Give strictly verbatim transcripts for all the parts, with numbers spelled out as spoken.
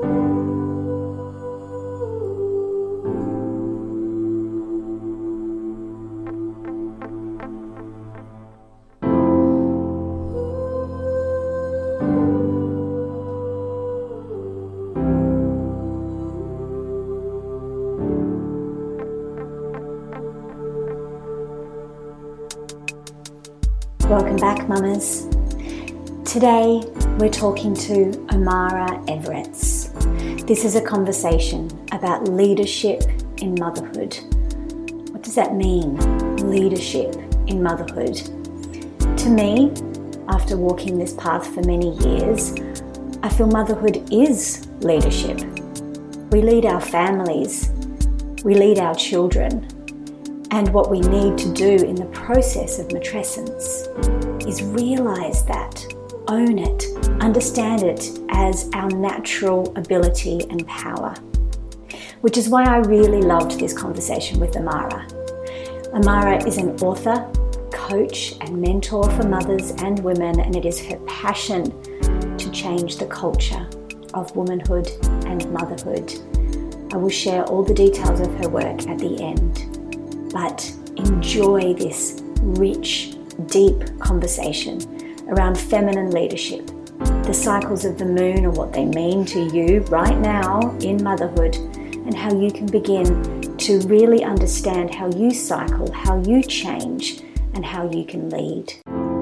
Welcome back, mamas. Today we're talking to Amara Everets. This is a conversation about leadership in motherhood. What does that mean, leadership in motherhood? To me, after walking this path for many years, I feel motherhood is leadership. We lead our families, we lead our children. And what we need to do in the process of matrescence is realize that, own it, understand it as our natural ability and power. Which is why I really loved this conversation with Amara. Amara is an author, coach, and mentor for mothers and women, and it is her passion to change the culture of womanhood and motherhood. I will share all the details of her work at the end. But enjoy this rich, deep conversation around feminine leadership, the cycles of the moon and what they mean to you right now in motherhood, and how you can begin to really understand how you cycle, how you change, and how you can lead.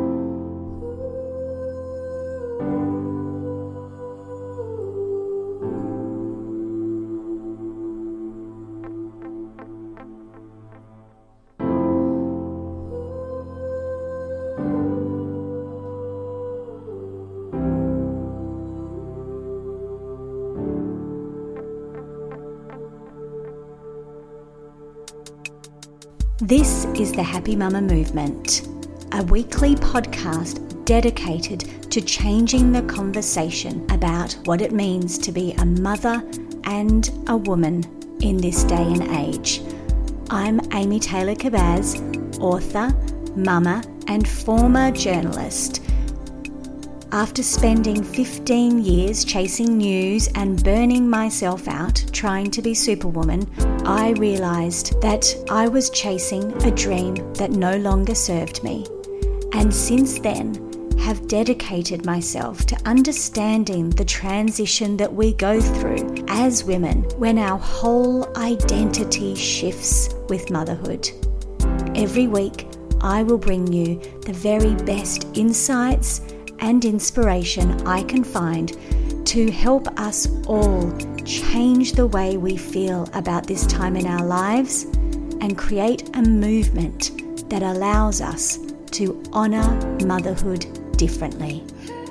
This is the Happy Mama Movement, a weekly podcast dedicated to changing the conversation about what it means to be a mother and a woman in this day and age. I'm Amy Taylor-Kabbaz, author, mama, and former journalist. After spending fifteen years chasing news and burning myself out trying to be Superwoman, I realised that I was chasing a dream that no longer served me, and since then have dedicated myself to understanding the transition that we go through as women when our whole identity shifts with motherhood. Every week, I will bring you the very best insights and inspiration I can find to help us all change the way we feel about this time in our lives and create a movement that allows us to honour motherhood differently.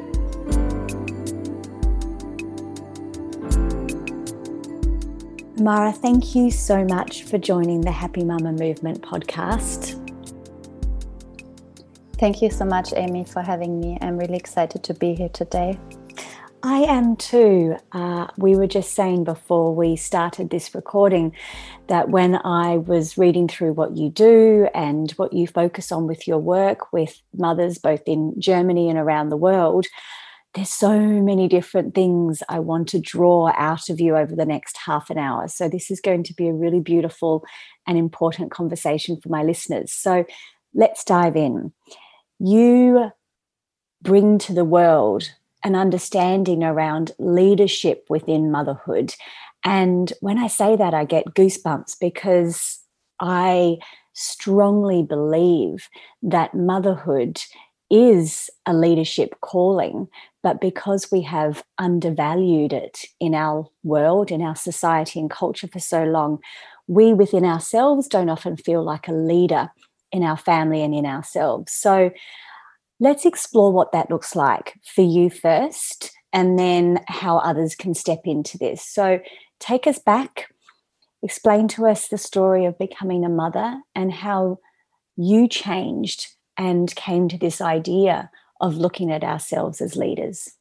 Amara, thank you so much for joining the Happy Mama Movement podcast. Thank you so much, Amy, for having me. I'm really excited to be here today. I am too. Uh, we were just saying before we started this recording that when I was reading through what you do and what you focus on with your work with mothers both in Germany and around the world, there's so many different things I want to draw out of you over the next half an hour. So this is going to be a really beautiful and important conversation for my listeners. So let's dive in. You bring to the world an understanding around leadership within motherhood. And when I say that, I get goosebumps because I strongly believe that motherhood is a leadership calling, but because we have undervalued it in our world, in our society and culture for so long, we within ourselves don't often feel like a leader in our family and in ourselves. So let's explore what that looks like for you first, and then how others can step into this. So take us back, explain to us the story of becoming a mother and how you changed and came to this idea of looking at ourselves as leaders.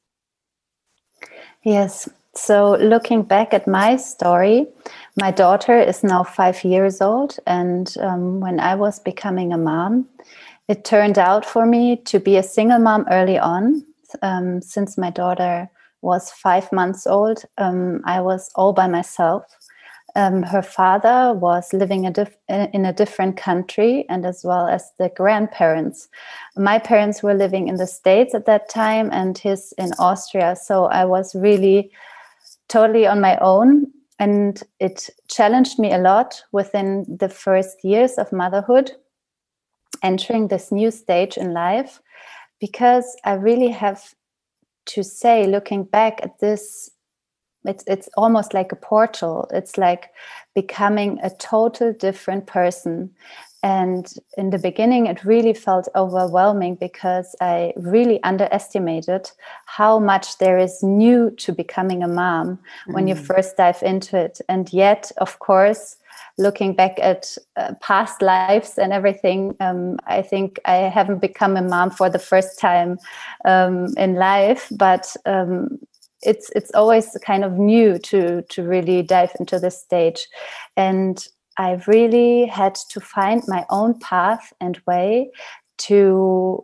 Yes. So looking back at my story, my daughter is now five years old. And um, when I was becoming a mom, it turned out for me to be a single mom early on, um, since my daughter was five months old, um, I was all by myself. Um, her father was living a diff- in a different country, and as well as the grandparents. My parents were living in the States at that time and his in Austria. So I was really totally on my own, and it challenged me a lot within the first years of motherhood, entering this new stage in life, because I really have to say, looking back at this, It's it's almost like a portal. It's like becoming a total different person. And in the beginning, it really felt overwhelming because I really underestimated how much there is new to becoming a mom mm. when you first dive into it. And yet, of course, looking back at uh, past lives and everything, um, I think I haven't become a mom for the first time um, in life, but um, it's it's always kind of new to to really dive into this stage. And I really had to find my own path and way to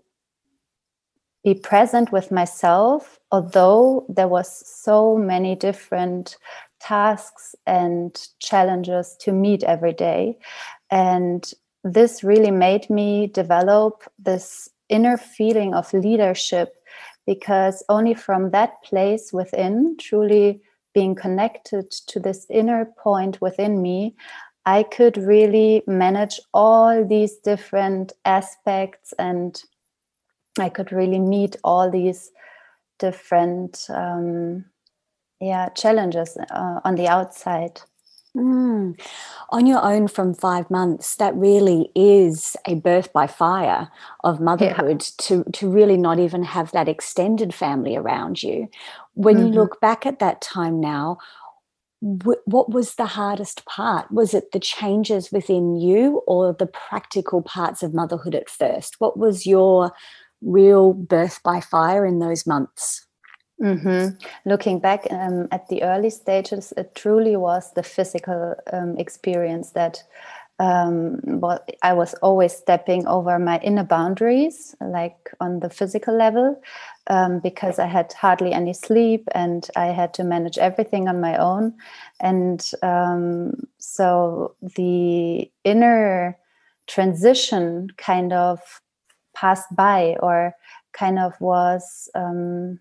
be present with myself, although there was so many different tasks and challenges to meet every day. And this really made me develop this inner feeling of leadership, because only from that place within, truly being connected to this inner point within me, I could really manage all these different aspects, and I could really meet all these different um, yeah, challenges uh, on the outside. Mm. On your own from five months, that really is a birth by fire of motherhood, yeah. to, to really not even have that extended family around you. When mm-hmm. you look back at that time now, w- what was the hardest part? Was it the changes within you or the practical parts of motherhood at first? What was your real birth by fire in those months? Mm-hmm. Looking back um, at the early stages, it truly was the physical um, experience that um, what I was always stepping over my inner boundaries, like on the physical level, um, because I had hardly any sleep and I had to manage everything on my own. And um, so the inner transition kind of passed by, or kind of was... Um,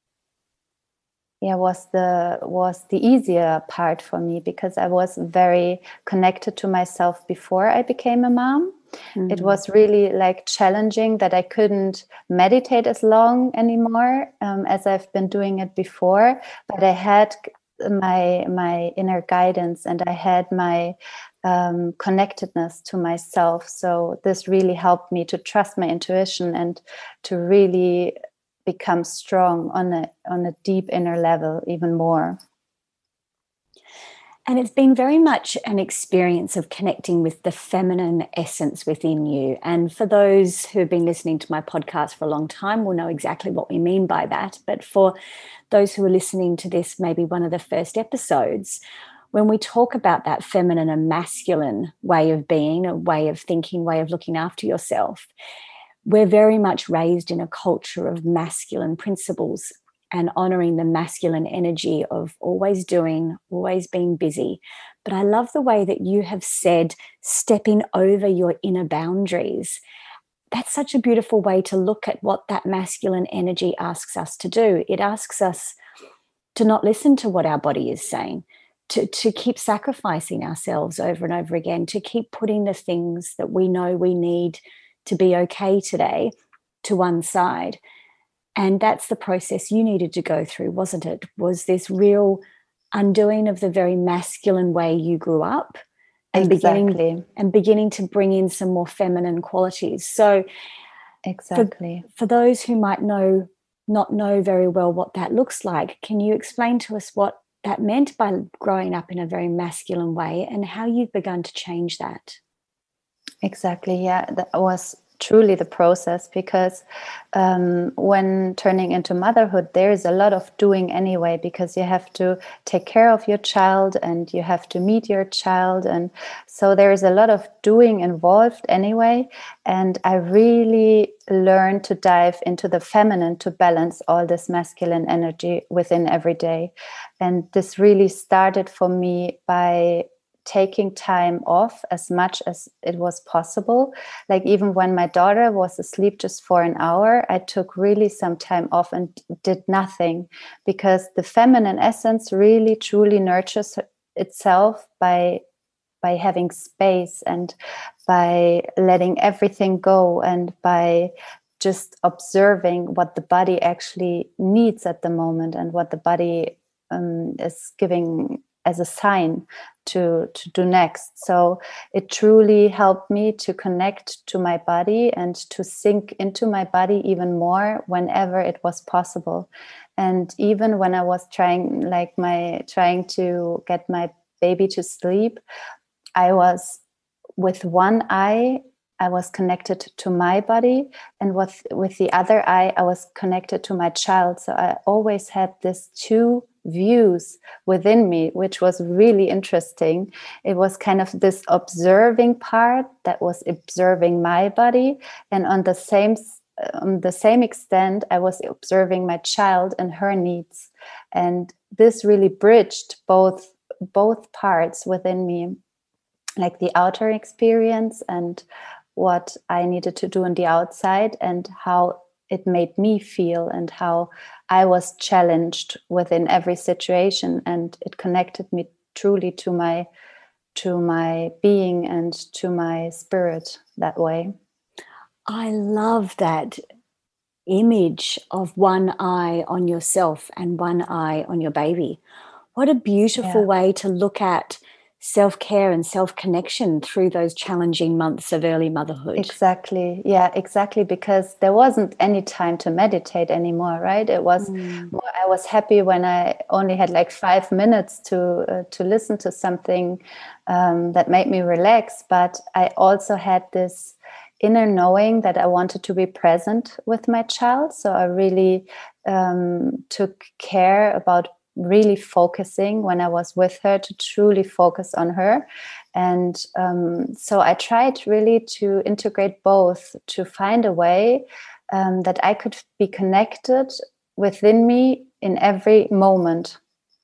Yeah, was the was the easier part for me, because I was very connected to myself before I became a mom. Mm-hmm. It was really like challenging that I couldn't meditate as long anymore um, as I've been doing it before. But I had my my inner guidance, and I had my um, connectedness to myself. So this really helped me to trust my intuition and to really become strong on a on a deep inner level even more. And it's been very much an experience of connecting with the feminine essence within you. And for those who have been listening to my podcast for a long time will know exactly what we mean by that. But for those who are listening to this, maybe one of the first episodes, when we talk about that feminine and masculine way of being, a way of thinking, way of looking after yourself, we're very much raised in a culture of masculine principles and honoring the masculine energy of always doing, always being busy. But I love the way that you have said stepping over your inner boundaries. That's such a beautiful way to look at what that masculine energy asks us to do. It asks us to not listen to what our body is saying, to, to keep sacrificing ourselves over and over again, to keep putting the things that we know we need to be okay today to one side. And that's the process you needed to go through, wasn't it? Was this real undoing of the very masculine way you grew up, and exactly. beginning and beginning to bring in some more feminine qualities. So exactly. For, for those who might know not know very well what that looks like, can you explain to us what that meant by growing up in a very masculine way and how you've begun to change that? Exactly. Yeah, that was truly the process, because um, when turning into motherhood, there is a lot of doing anyway, because you have to take care of your child and you have to meet your child. And so there is a lot of doing involved anyway. And I really learned to dive into the feminine to balance all this masculine energy within every day. And this really started for me by taking time off as much as it was possible. Like even when my daughter was asleep just for an hour, I took really some time off and did nothing, because the feminine essence really truly nurtures itself by by having space and by letting everything go and by just observing what the body actually needs at the moment and what the body um, is giving as a sign to to do next. So it truly helped me to connect to my body and to sink into my body even more whenever it was possible. And even when I was trying like my trying to get my baby to sleep, I was with one eye I was connected to my body, and with with the other eye I was connected to my child. So I always had this two views within me, which was really interesting. It was kind of this observing part that was observing my body, and on the same on the same extent I was observing my child and her needs. And this really bridged both both parts within me, like the outer experience and what I needed to do on the outside, and how it made me feel and how I was challenged within every situation. And it connected me truly to my to my being and to my spirit that way. I love that image of one eye on yourself and one eye on your baby. What a beautiful Yeah. way to look at self-care and self-connection through those challenging months of early motherhood. Exactly. Yeah, exactly. Because there wasn't any time to meditate anymore, right? It was, Mm. more, I was happy when I only had like five minutes to uh, to listen to something um, that made me relax. But I also had this inner knowing that I wanted to be present with my child. So I really um, took care about really focusing when I was with her, to truly focus on her. And um, so I tried really to integrate both, to find a way um, that I could be connected within me in every moment.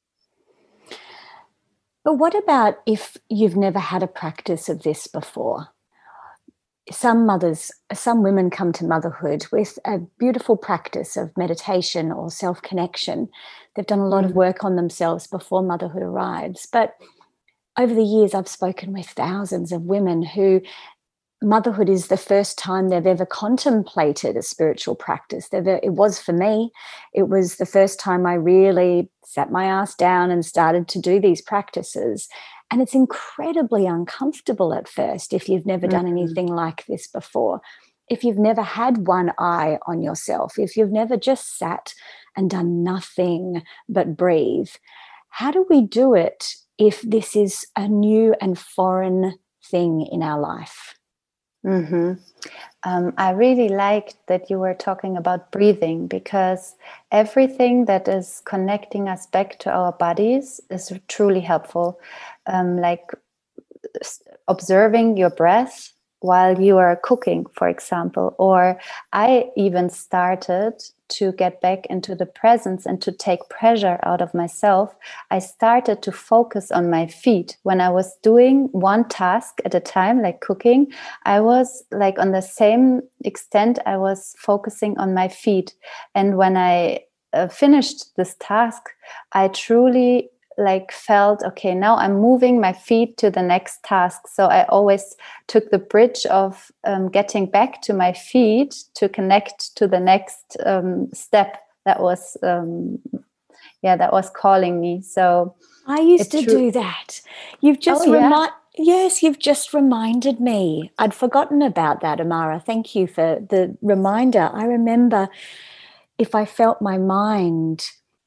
But what about if you've never had a practice of this before? Some mothers, some women come to motherhood with a beautiful practice of meditation or self-connection. They've done a lot of work on themselves before motherhood arrives. But over the years, I've spoken with thousands of women who motherhood is the first time they've ever contemplated a spiritual practice. They've, it was for me. It was the first time I really sat my ass down and started to do these practices. And it's incredibly uncomfortable at first if you've never done Mm-hmm. anything like this before. If you've never had one eye on yourself, if you've never just sat and done nothing but breathe, how do we do it if this is a new and foreign thing in our life? Mm-hmm. Um, I really liked that you were talking about breathing, because everything that is connecting us back to our bodies is truly helpful. Um, like observing your breath while you are cooking, for example. Or I even started to get back into the presence and to take pressure out of myself. I started to focus on my feet. When I was doing one task at a time, like cooking, I was like on the same extent, I was focusing on my feet. And when I uh, finished this task, I truly like felt, okay, now I'm moving my feet to the next task. So I always took the bridge of um, getting back to my feet to connect to the next um, step that was, um, yeah, that was calling me. So I used to tru- do that. You've just oh, yeah. remi- yes, you've just reminded me. I'd forgotten about that, Amara. Thank you for the reminder. I remember if I felt my mind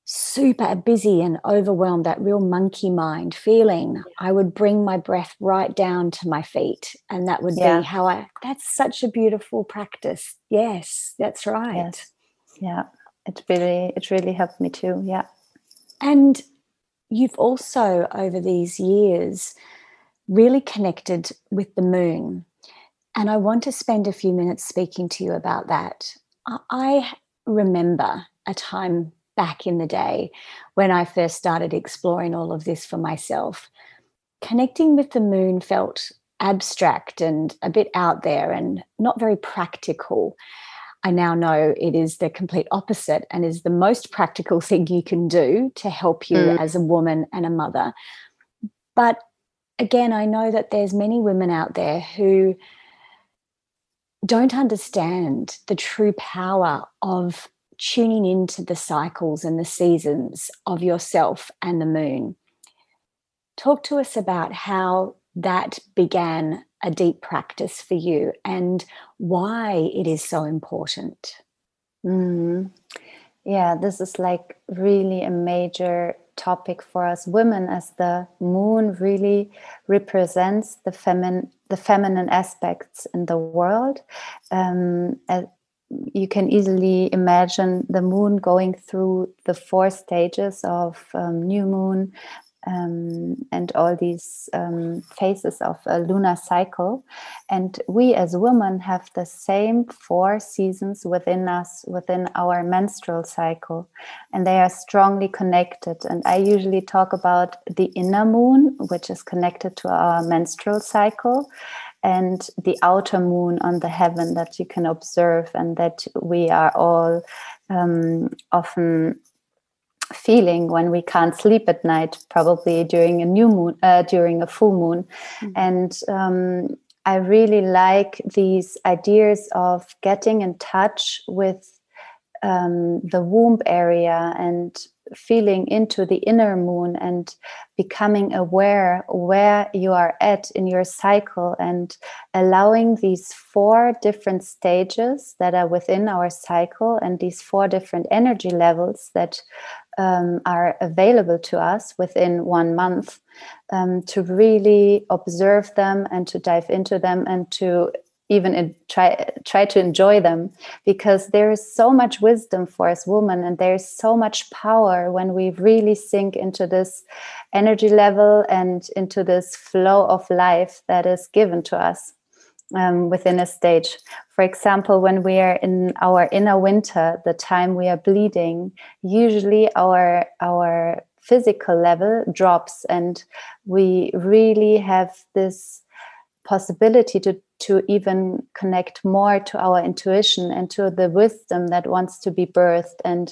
super busy and overwhelmed, that real monkey mind feeling, I would bring my breath right down to my feet. And that would be Yeah. how I, that's such a beautiful practice. Yes, that's right. Yes. Yeah. It really, it really helped me too. Yeah. And you've also, over these years, really connected with the moon. And I want to spend a few minutes speaking to you about that. I remember a time back in the day when I first started exploring all of this for myself. Connecting with the moon felt abstract and a bit out there and not very practical. I now know it is the complete opposite and is the most practical thing you can do to help you Mm. as a woman and a mother. But again, I know that there's many women out there who don't understand the true power of tuning into the cycles and the seasons of yourself and the moon. Talk to us about how that began a deep practice for you and why it is so important. Mm. Yeah, this is like really a major topic for us women, as the moon really represents the feminine the feminine aspects in the world. Um, as you can easily imagine the moon going through the four stages of um, new moon, um, and all these um, phases of a lunar cycle. And we as women have the same four seasons within us, within our menstrual cycle, and they are strongly connected. And I usually talk about the inner moon, which is connected to our menstrual cycle, and the outer moon on the heaven that you can observe and that we are all um, often feeling when we can't sleep at night, probably during a new moon, uh, during a full moon. Mm-hmm. And um, I really like these ideas of getting in touch with um, the womb area and feeling into the inner moon and becoming aware where you are at in your cycle, and allowing these four different stages that are within our cycle and these four different energy levels that um, are available to us within one month, um, to really observe them and to dive into them and to even in, try try to enjoy them, because there is so much wisdom for us women, and there is so much power when we really sink into this energy level and into this flow of life that is given to us um, within a stage. For example, when we are in our inner winter, the time we are bleeding, usually our our physical level drops, and we really have this possibility to to even connect more to our intuition and to the wisdom that wants to be birthed, and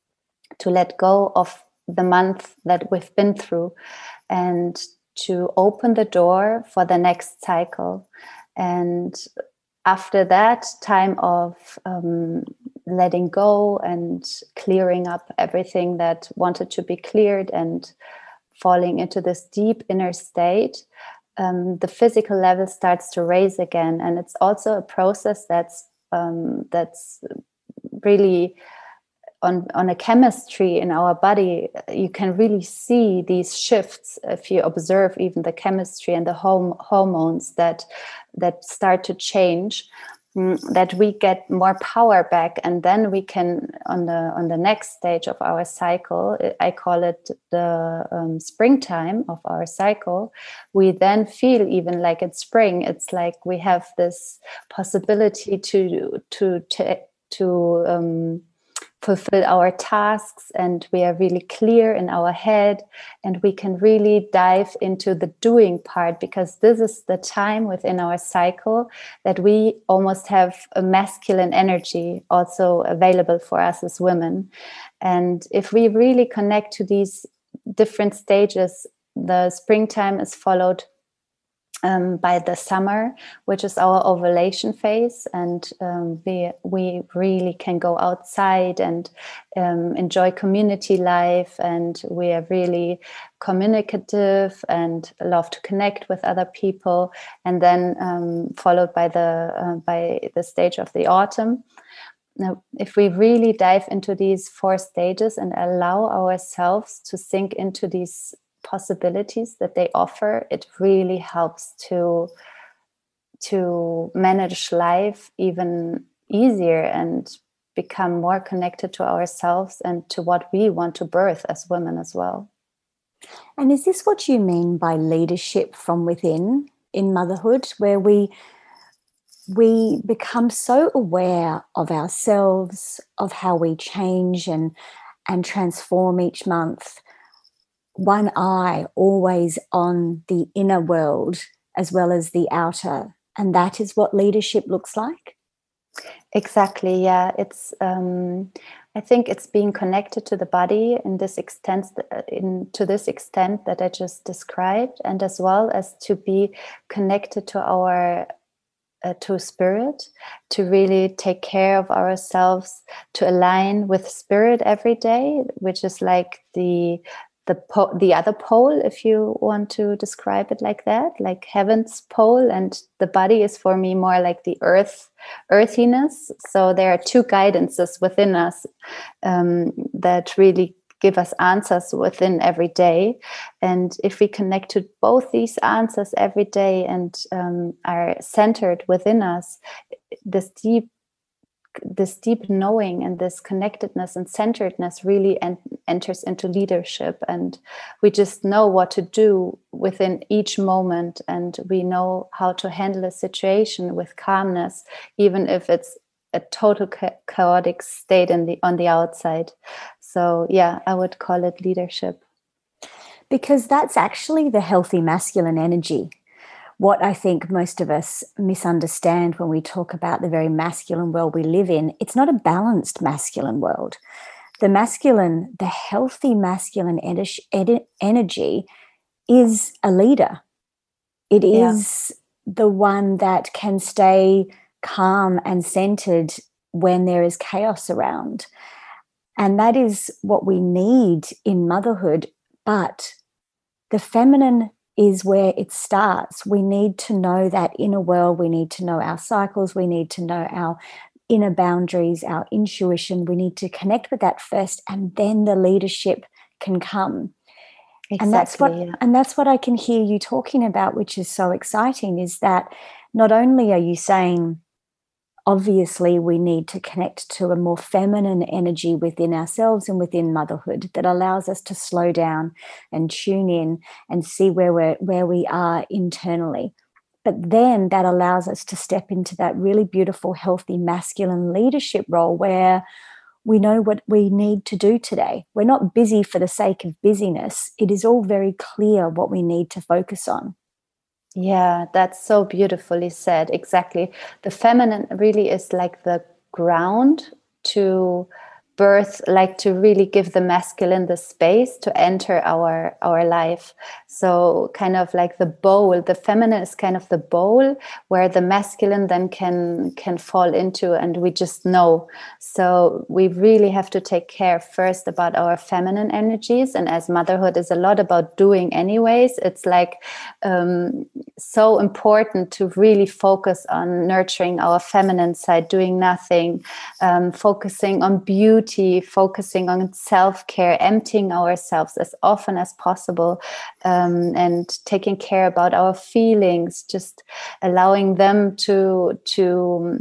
to let go of the month that we've been through, and to open the door for the next cycle. And after that time of um, letting go and clearing up everything that wanted to be cleared and falling into this deep inner state, Um, the physical level starts to raise again. And it's also a process that's um, that's really on, on a chemistry in our body. You can really see these shifts if you observe even the chemistry and the hom- hormones that that start to change, um, that we get more power back. And then we can, on the on the next stage of our cycle, I call it the um, springtime of our cycle, we then feel even like it's spring. It's like we have this possibility to to to, to um, fulfill our tasks, and we are really clear in our head, and we can really dive into the doing part, because this is the time within our cycle that we almost have a masculine energy also available for us as women. And if we really connect to these different stages, the springtime is followed Um, by the summer, which is our ovulation phase, and um, we we really can go outside and um, enjoy community life, and we are really communicative and love to connect with other people. And then um, followed by the uh, by the stage of the autumn, now, if we really dive into these four stages and allow ourselves to sink into these possibilities that they offer, it really helps to to manage life even easier and become more connected to ourselves and to what we want to birth as women as well. And is this what you mean by leadership from within in motherhood, where we we become so aware of ourselves, of how we change and and transform each month, one eye always on the inner world as well as the outer, and that is what leadership looks like? Exactly, yeah. It's um, I think it's being connected to the body in this extent, in to this extent that I just described, and as well as to be connected to our uh, to spirit, to really take care of ourselves, to align with spirit every day, which is like the the po- the other pole, if you want to describe it like that, like heaven's pole, and the body is for me more like the earth earthiness. So there are two guidances within us um, that really give us answers within every day. And if we connect to both these answers every day and um, are centered within us, this deep this deep knowing and this connectedness and centeredness really en- enters into leadership, and we just know what to do within each moment, and we know how to handle a situation with calmness, even if it's a total cha- chaotic state in the on the outside. So yeah, I would call it leadership, Because that's actually the healthy masculine energy. What I think most of us misunderstand when we talk about the very masculine world we live in, it's not a balanced masculine world. The masculine, the healthy masculine ener- ed- energy is a leader. It yeah. is the one that can stay calm and centered when there is chaos around. And that is what we need in motherhood. But the feminine is where it starts. We need to know that inner world. We need to know our cycles. We need to know our inner boundaries, our intuition. We need to connect with that first, and then the leadership can come. Exactly, and that's what yeah. and that's what I can hear you talking about, which is so exciting, is that not only are you saying, obviously, we need to connect to a more feminine energy within ourselves and within motherhood that allows us to slow down and tune in and see where we're, where we are internally. But then that allows us to step into that really beautiful, healthy, masculine leadership role where we know what we need to do today. We're not busy for the sake of busyness. It is all very clear what we need to focus on. Yeah, that's so beautifully said. Exactly. The feminine really is like the ground to birth, like to really give the masculine the space to enter our our life. So kind of like the bowl, the feminine is kind of the bowl where the masculine then can can fall into, and we just know. So we really have to take care first about our feminine energies, and as motherhood is a lot about doing anyways, it's like um, so important to really focus on nurturing our feminine side, doing nothing, um, focusing on beauty, focusing on self-care, emptying ourselves as often as possible, um, and taking care about our feelings, just allowing them to to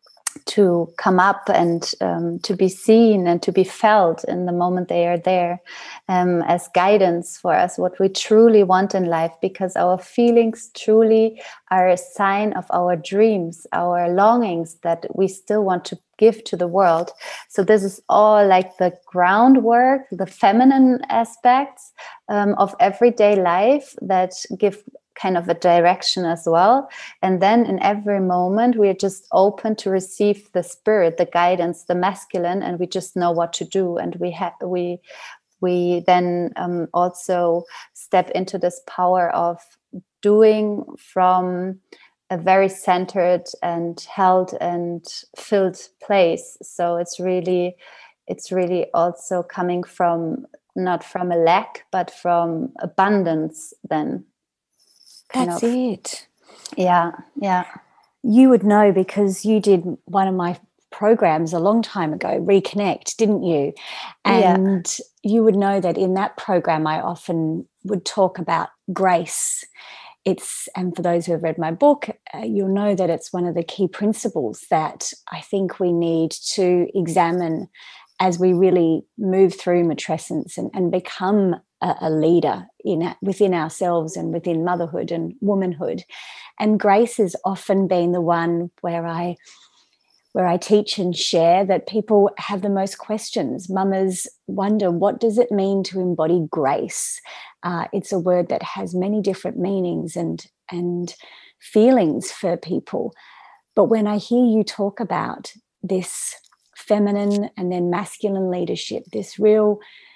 to come up and um, to be seen and to be felt in the moment they are there, um, as guidance for us, what we truly want in life, because our feelings truly are a sign of our dreams, our longings that we still want to give to the world. So this is all like the groundwork, the feminine aspects um, of everyday life that give kind of a direction as well. And then in every moment, we're just open to receive the spirit, the guidance, the masculine, and we just know what to do. And we have, we, we then um, also step into this power of doing from a very centered and held and filled place. So it's really, it's really also coming from, not from a lack, but from abundance then. That's of, it. Yeah, yeah. You would know, because you did one of my programs a long time ago, Reconnect, didn't you? And yeah. you would know that in that program, I often would talk about grace. It's, and for those who have read my book, uh, you'll know that it's one of the key principles that I think we need to examine as we really move through matrescence and, and become a, a leader in within ourselves and within motherhood and womanhood. And grace has often been the one where I where I teach and share that people have the most questions. Mamas wonder, what does it mean to embody grace? Uh, it's a word that has many different meanings and, and feelings for people. But when I hear you talk about this feminine and then masculine leadership, this real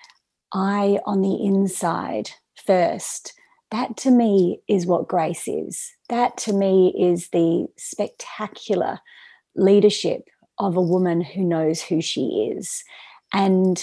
eye on the inside first, that to me is what grace is. That to me is the spectacular leadership of a woman who knows who she is. And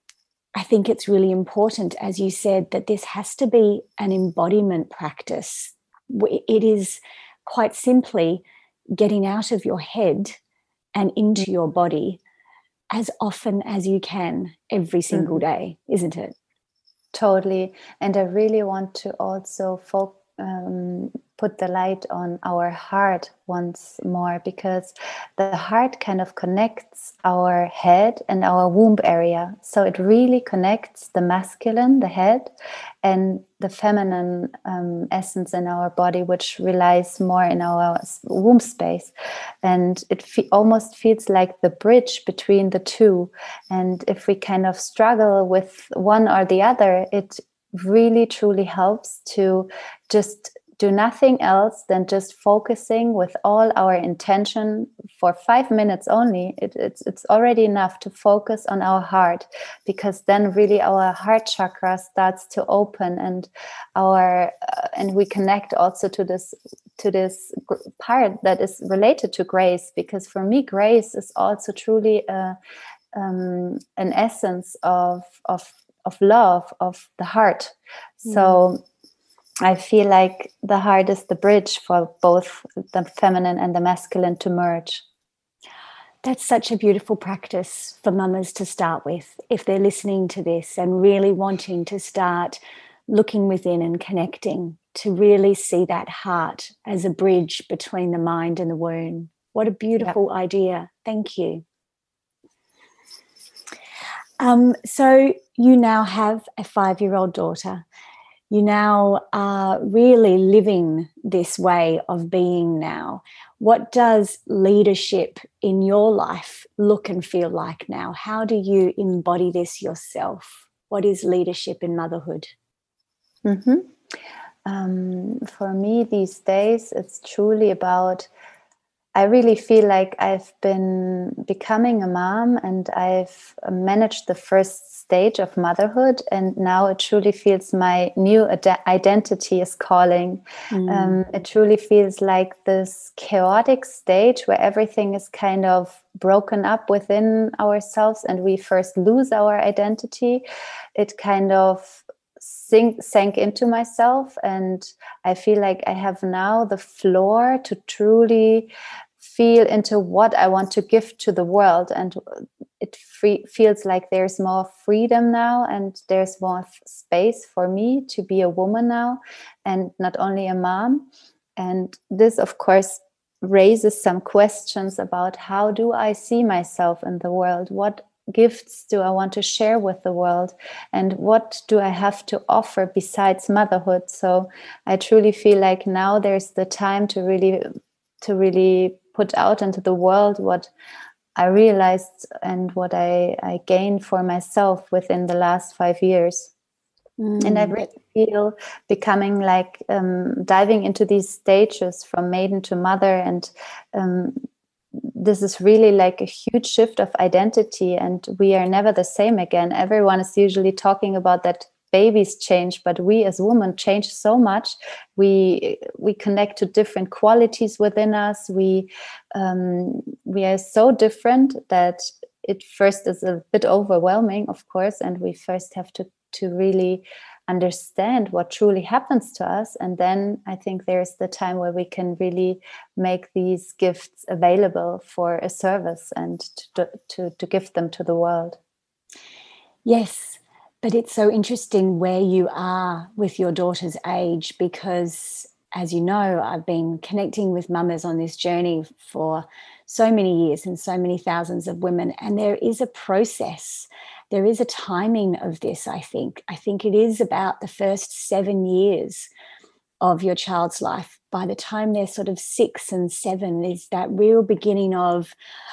I think it's really important, as you said, that this has to be an embodiment practice. It is quite simply getting out of your head and into your body as often as you can every single mm-hmm. day, isn't it? Totally. And I really want to also focus Um, put the light on our heart once more, because the heart kind of connects our head and our womb area. So it really connects the masculine, the head, and the feminine um, essence in our body, which relies more in our womb space. And it fe- almost feels like the bridge between the two. And if we kind of struggle with one or the other, it really truly helps to just do nothing else than just focusing with all our intention for five minutes only. It, it's it's already enough to focus on our heart, because then really our heart chakra starts to open, and our uh, and we connect also to this to this part that is related to grace. Because for me, grace is also truly a, um, an essence of of of love, of the heart. So mm. I feel like the heart is the bridge for both the feminine and the masculine to merge. That's such a beautiful practice for mamas to start with, if they're listening to this and really wanting to start looking within and connecting, to really see that heart as a bridge between the mind and the womb. What a beautiful yep. idea. Thank you. Um, so you now have a five-year-old daughter. You now are really living this way of being now. What does leadership in your life look and feel like now? How do you embody this yourself? What is leadership in motherhood? Mm-hmm. Um, for me these days, it's truly about, I really feel like I've been becoming a mom and I've managed the first stage of motherhood, and now it truly feels my new ad- identity is calling. Mm. Um, it truly feels like this chaotic stage where everything is kind of broken up within ourselves and we first lose our identity. It kind of sink, sank into myself, and I feel like I have now the floor to truly feel into what I want to give to the world. And it free, feels like there's more freedom now, and there's more f- space for me to be a woman now, and not only a mom. And this, of course, raises some questions about, how do I see myself in the world? What gifts do I want to share with the world? And what do I have to offer besides motherhood? So I truly feel like now there's the time to really to really put out into the world what I realized and what I, I gained for myself within the last five years. Mm. And I really feel becoming like um, diving into these stages from maiden to mother. And um, this is really like a huge shift of identity, and we are never the same again. Everyone is usually talking about that babies change, but we as women change so much. We we connect to different qualities within us. We um, we are so different that it first is a bit overwhelming, of course, and we first have to to really understand what truly happens to us. And then I think there's the time where we can really make these gifts available for a service and to, to, to give them to the world. Yes, but it's so interesting where you are with your daughter's age, because as you know, I've been connecting with mamas on this journey for so many years and so many thousands of women. And there is a process. There is a timing of this, I think. I think it is about the first seven years of your child's life. By the time they're sort of six and seven, is that real beginning of,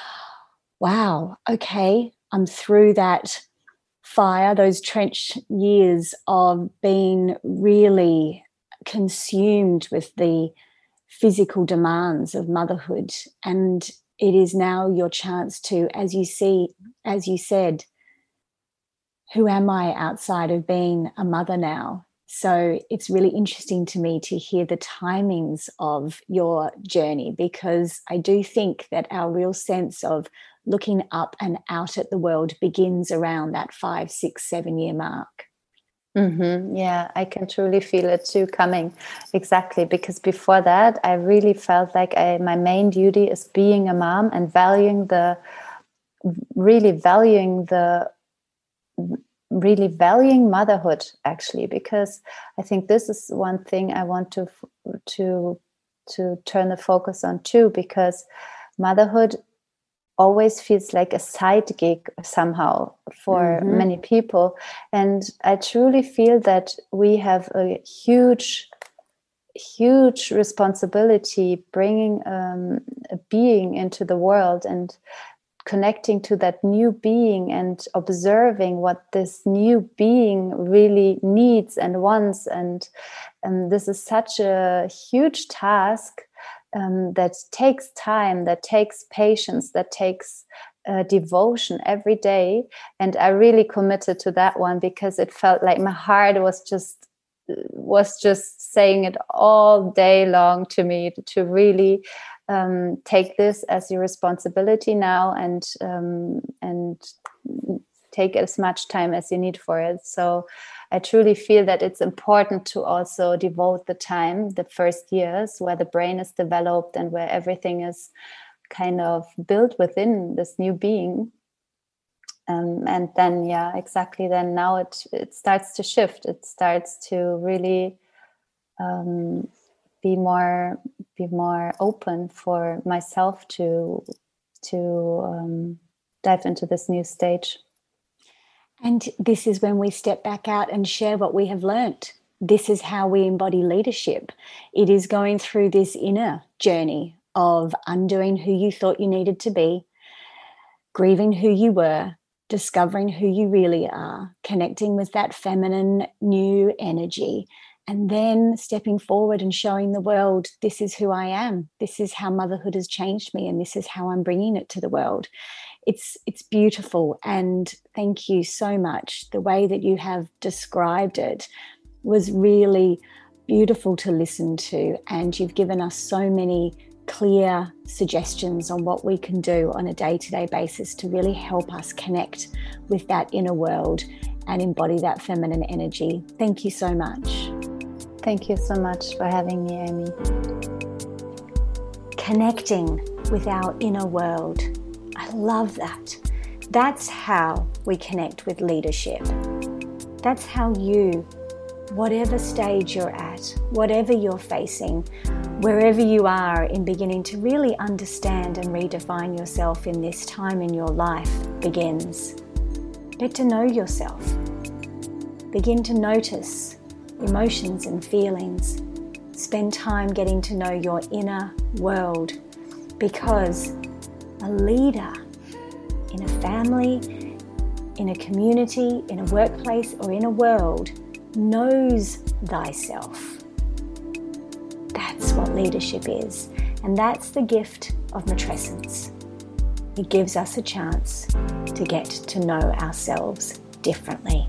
wow, okay, I'm through that fire, those trench years of being really consumed with the physical demands of motherhood. And it is now your chance to, as you see, as you said, who am I outside of being a mother now? So it's really interesting to me to hear the timings of your journey, because I do think that our real sense of looking up and out at the world begins around that five, six, seven year mark. Mm-hmm. Yeah, I can truly feel it too coming. Exactly, because before that, I really felt like I, my main duty is being a mom and valuing the, really valuing the, really valuing motherhood, actually, because I think this is one thing I want to to to turn the focus on too, because motherhood always feels like a side gig somehow for mm-hmm. many people. And I truly feel that we have a huge, huge responsibility bringing um, a being into the world and connecting to that new being and observing what this new being really needs and wants. And, and this is such a huge task Um, that takes time, that takes patience, that takes uh, devotion every day. And I really committed to that one, because it felt like my heart was just was just saying it all day long to me, to really um, take this as your responsibility now, and um, and take as much time as you need for it. So I truly feel that it's important to also devote the time, the first years, where the brain is developed and where everything is kind of built within this new being. Um, and then, yeah, exactly. Then now it it starts to shift. It starts to really um, be more be more open for myself to to um, dive into this new stage. And this is when we step back out and share what we have learnt. This is how we embody leadership. It is going through this inner journey of undoing who you thought you needed to be, grieving who you were, discovering who you really are, connecting with that feminine new energy, and then stepping forward and showing the world, this is who I am. This is how motherhood has changed me, and this is how I'm bringing it to the world. It's it's beautiful, and thank you so much. The way that you have described it was really beautiful to listen to, and you've given us so many clear suggestions on what we can do on a day-to-day basis to really help us connect with that inner world and embody that feminine energy. Thank you so much. Thank you so much for having me, Amy. Connecting with our inner world. I love that. That's how we connect with leadership. That's how you, whatever stage you're at, whatever you're facing, wherever you are in beginning to really understand and redefine yourself in this time in your life begins. Get to know yourself. Begin to notice emotions and feelings. Spend time getting to know your inner world, because a leader in a family, in a community, in a workplace, or in a world knows thyself. That's what leadership is. And that's the gift of matrescence. It gives us a chance to get to know ourselves differently.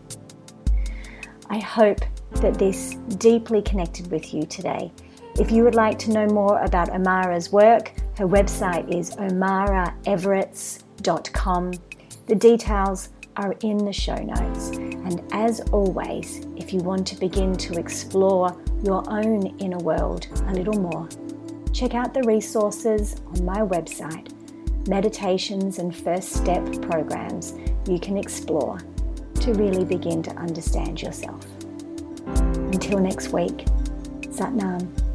I hope that this deeply connected with you today. If you would like to know more about Omara's work, her website is omara everetts dot com. The details are in the show notes. And as always, if you want to begin to explore your own inner world a little more, check out the resources on my website, meditations and first step programs you can explore to really begin to understand yourself. Until next week, Sat Nam.